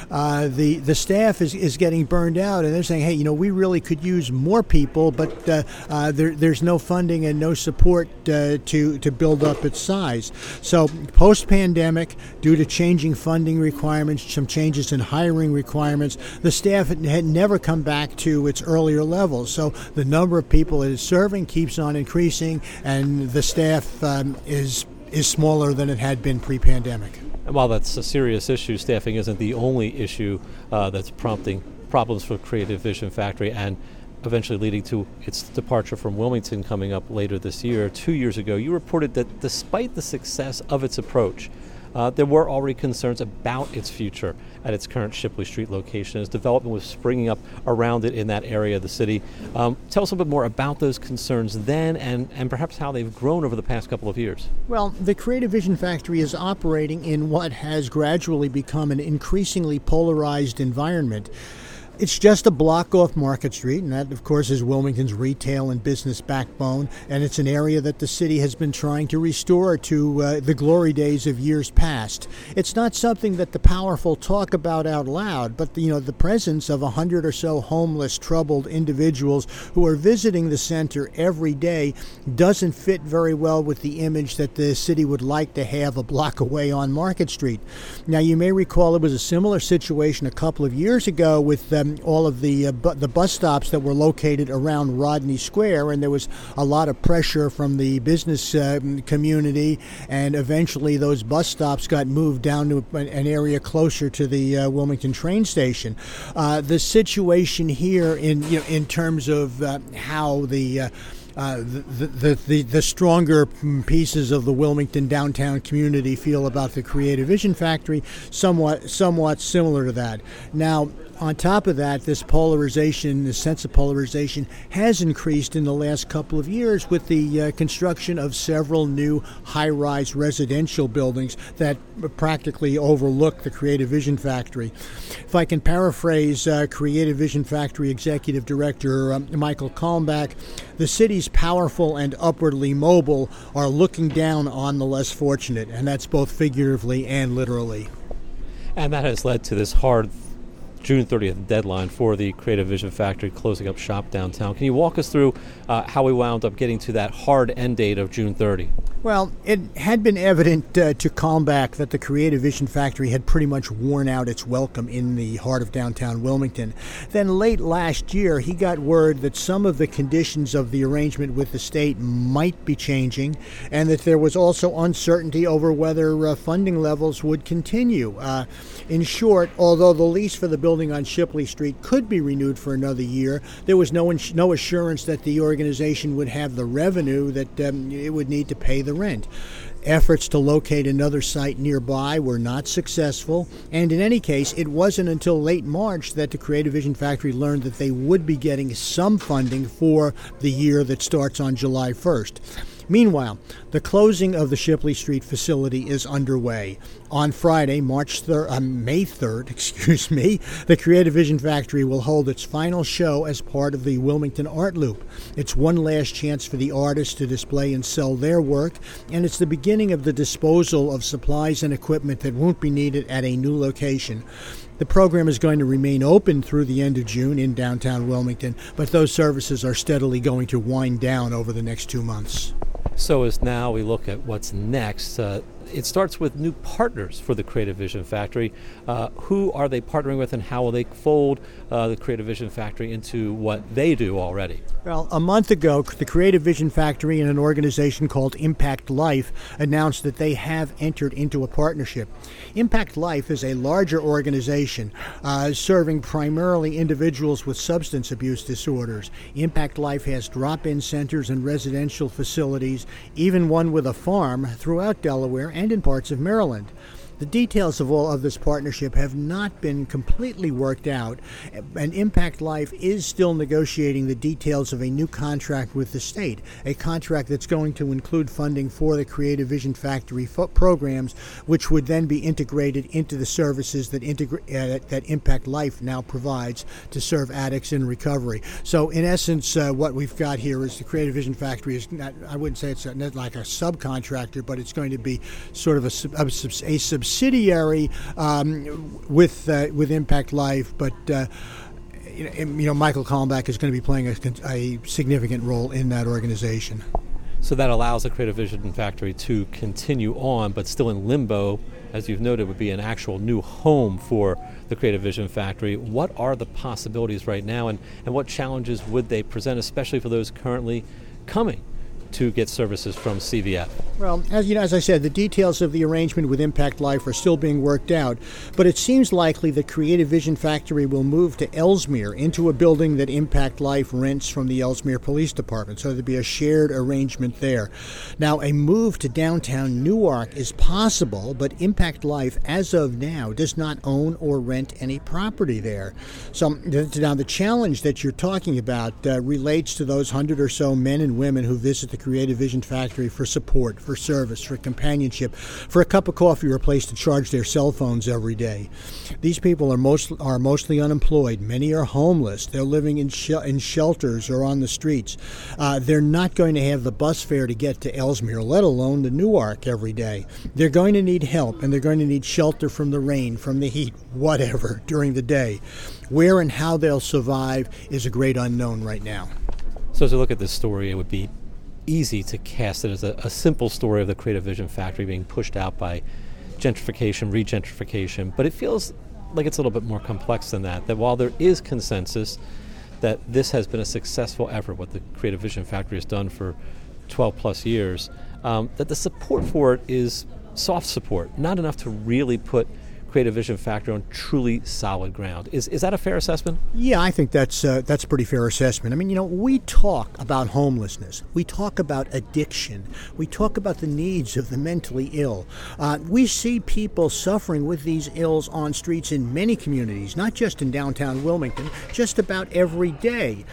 F: the staff is getting burned out, and they're saying, hey, we really could use more people, but there's no funding and no support to build up its size. So post-pandemic, due to changing funding requirements, some changes in hiring requirements, the staff had never come back to its earlier levels. So the number of people it is serving keeps on increasing, and the staff is smaller than it had been pre-pandemic.
A: And while that's a serious issue, staffing isn't the only issue that's prompting problems for Creative Vision Factory and eventually leading to its departure from Wilmington coming up later this year. 2 years ago, you reported that despite the success of its approach, there were already concerns about its future at its current Shipley Street location as development was springing up around it in that area of the city. Tell us a bit more about those concerns then and perhaps how they've grown over the past couple of years.
F: Well, the Creative Vision Factory is operating in what has gradually become an increasingly polarized environment. It's just a block off Market Street, and that, of course, is Wilmington's retail and business backbone, and it's an area that the city has been trying to restore to the glory days of years past. It's not something that the powerful talk about out loud, but the presence of 100 or so homeless, troubled individuals who are visiting the center every day doesn't fit very well with the image that the city would like to have a block away on Market Street. Now, you may recall it was a similar situation a couple of years ago with all of the bus stops that were located around Rodney Square, and there was a lot of pressure from the business community, and eventually those bus stops got moved down to an area closer to the Wilmington train station. The situation here in terms of how the stronger pieces of the Wilmington downtown community feel about the Creative Vision Factory, somewhat similar to that. Now, on top of that, this sense of polarization has increased in the last couple of years with the construction of several new high-rise residential buildings that practically overlook the Creative Vision Factory. If I can paraphrase Creative Vision Factory Executive Director Michael Kalmbach, the city's powerful and upwardly mobile are looking down on the less fortunate, and that's both figuratively and literally.
A: And that has led to this hard June 30th deadline for the Creative Vision Factory closing up shop downtown. Can you walk us through how we wound up getting to that hard end date of June 30?
F: Well, it had been evident to Kalmbach that the Creative Vision Factory had pretty much worn out its welcome in the heart of downtown Wilmington. Then late last year, he got word that some of the conditions of the arrangement with the state might be changing, and that there was also uncertainty over whether funding levels would continue. In short, although the lease for the building on Shipley Street could be renewed for another year, there was no assurance that the organization would have the revenue that it would need to pay the rent. Efforts to locate another site nearby were not successful, and in any case, it wasn't until late March that the Creative Vision Factory learned that they would be getting some funding for the year that starts on July 1st. Meanwhile, the closing of the Shipley Street facility is underway. On Friday, May 3rd, the Creative Vision Factory will hold its final show as part of the Wilmington Art Loop. It's one last chance for the artists to display and sell their work, and it's the beginning of the disposal of supplies and equipment that won't be needed at a new location. The program is going to remain open through the end of June in downtown Wilmington, but those services are steadily going to wind down over the next 2 months.
A: So as now we look at what's next, it starts with new partners for the Creative Vision Factory. Who are they partnering with, and how will they fold the Creative Vision Factory into what they do already?
F: Well, a month ago, the Creative Vision Factory and an organization called Impact Life announced that they have entered into a partnership. Impact Life is a larger organization serving primarily individuals with substance abuse disorders. Impact Life has drop-in centers and residential facilities, even one with a farm throughout Delaware and in parts of Maryland. The details of all of this partnership have not been completely worked out, and Impact Life is still negotiating the details of a new contract with the state, a contract that's going to include funding for the Creative Vision Factory programs, which would then be integrated into the services that Impact Life now provides to serve addicts in recovery. So in essence, what we've got here is the Creative Vision Factory is not, I wouldn't say it's not like a subcontractor, but it's going to be sort of a subsidiary with Impact Life, but Michael Kalmbach is going to be playing a significant role in that organization.
A: So that allows the Creative Vision Factory to continue on, but still in limbo, as you've noted, would be an actual new home for the Creative Vision Factory. What are the possibilities right now, and what challenges would they present, especially for those currently coming to get services from CVF?
F: Well, as I said, the details of the arrangement with Impact Life are still being worked out, but it seems likely the Creative Vision Factory will move to Ellesmere, into a building that Impact Life rents from the Ellesmere Police Department, so there'd be a shared arrangement there. Now, a move to downtown Newark is possible, but Impact Life, as of now, does not own or rent any property there. So now the challenge that you're talking about relates to those 100 or so men and women who visit the Creative Vision Factory for support, for service, for companionship, for a cup of coffee or a place to charge their cell phones every day. These people are mostly unemployed. Many are homeless. They're living in shelters or on the streets. They're not going to have the bus fare to get to Ellesmere, let alone to Newark every day. They're going to need help, and they're going to need shelter from the rain, from the heat, whatever, during the day. Where and how they'll survive is a great unknown right now.
A: So as we look at this story, it would be easy to cast it as a simple story of the Creative Vision Factory being pushed out by gentrification, regentrification, but it feels like it's a little bit more complex than that, that while there is consensus that this has been a successful effort, what the Creative Vision Factory has done for 12 plus years, that the support for it is soft support, not enough to really put Creative Vision Factory on truly solid ground. Is that a fair assessment?
F: Yeah, I think that's a pretty fair assessment. I mean, we talk about homelessness. We talk about addiction. We talk about the needs of the mentally ill. We see people suffering with these ills on streets in many communities, not just in downtown Wilmington, just about every day.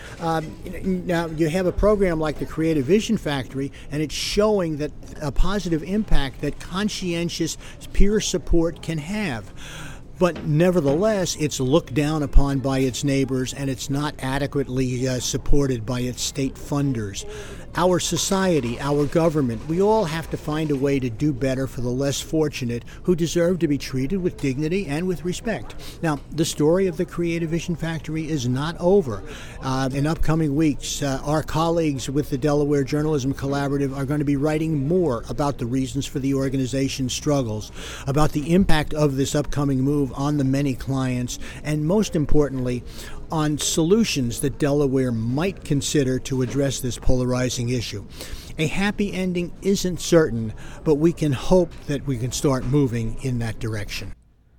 F: Now, you have a program like the Creative Vision Factory, and it's showing that a positive impact that conscientious peer support can have. But nevertheless, it's looked down upon by its neighbors, and it's not adequately supported by its state funders. Our society, our government, we all have to find a way to do better for the less fortunate who deserve to be treated with dignity and with respect. Now, the story of the Creative Vision Factory is not over. In upcoming weeks, our colleagues with the Delaware Journalism Collaborative are going to be writing more about the reasons for the organization's struggles, about the impact of this upcoming move on the many clients, and most importantly, on solutions that Delaware might consider to address this polarizing issue. A happy ending isn't certain, but we can hope that we can start moving in that direction.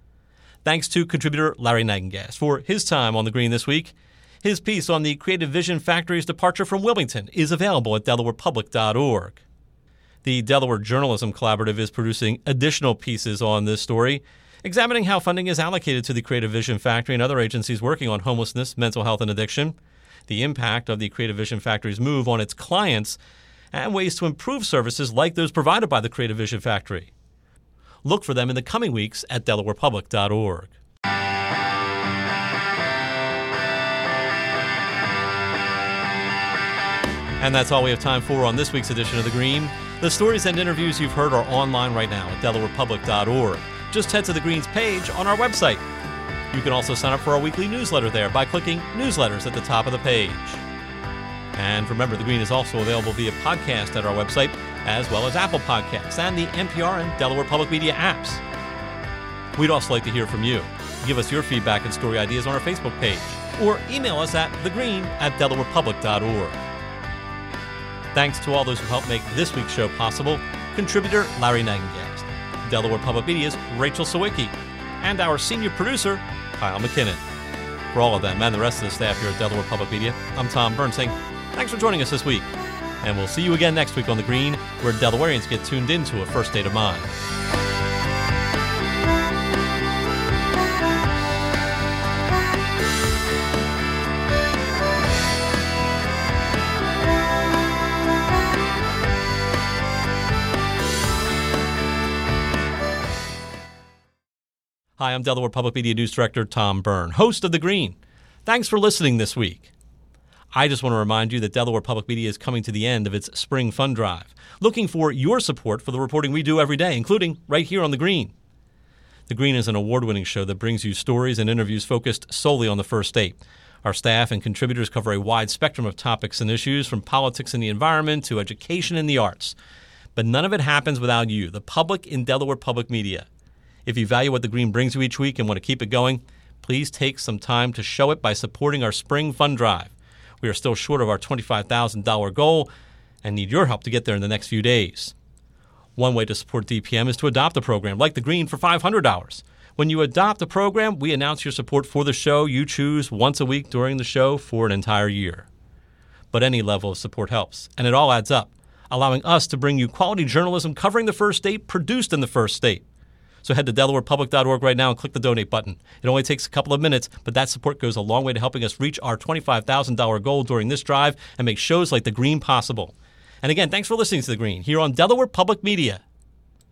A: Thanks to contributor Larry Nagengast for his time on The Green this week. His piece on the Creative Vision Factory's departure from Wilmington is available at delawarepublic.org. The Delaware Journalism Collaborative is producing additional pieces on this story, examining how funding is allocated to the Creative Vision Factory and other agencies working on homelessness, mental health, and addiction, the impact of the Creative Vision Factory's move on its clients, and ways to improve services like those provided by the Creative Vision Factory. Look for them in the coming weeks at DelawarePublic.org. And that's all we have time for on this week's edition of The Green. The stories and interviews you've heard are online right now at DelawarePublic.org. Just head to The Green's page on our website. You can also sign up for our weekly newsletter there by clicking Newsletters at the top of the page. And remember, The Green is also available via podcast at our website, as well as Apple Podcasts and the NPR and Delaware Public Media apps. We'd also like to hear from you. Give us your feedback and story ideas on our Facebook page, or email us at thegreen@DelawarePublic.org. Thanks to all those who helped make this week's show possible: contributor Larry Nagengast, Delaware Public Media's Rachel Sawicki, and our senior producer, Kyle McKinnon. For all of them and the rest of the staff here at Delaware Public Media, I'm Tom Byrne saying thanks for joining us this week. And we'll see you again next week on The Green, where Delawareans get tuned into a first state of mind. Hi, I'm Delaware Public Media News Director Tom Byrne, host of The Green. Thanks for listening this week. I just want to remind you that Delaware Public Media is coming to the end of its spring fund drive, looking for your support for the reporting we do every day, including right here on The Green. The Green is an award-winning show that brings you stories and interviews focused solely on the First State. Our staff and contributors cover a wide spectrum of topics and issues, from politics and the environment to education and the arts. But none of it happens without you, the public in Delaware Public Media. If you value what The Green brings you each week and want to keep it going, please take some time to show it by supporting our spring fund drive. We are still short of our $25,000 goal and need your help to get there in the next few days. One way to support DPM is to adopt a program like The Green for $500. When you adopt a program, we announce your support for the show you choose once a week during the show for an entire year. But any level of support helps, and it all adds up, allowing us to bring you quality journalism covering the First State, produced in the First State. So head to DelawarePublic.org right now and click the donate button. It only takes a couple of minutes, but that support goes a long way to helping us reach our $25,000 goal during this drive and make shows like The Green possible. And again, thanks for listening to The Green here on Delaware Public Media.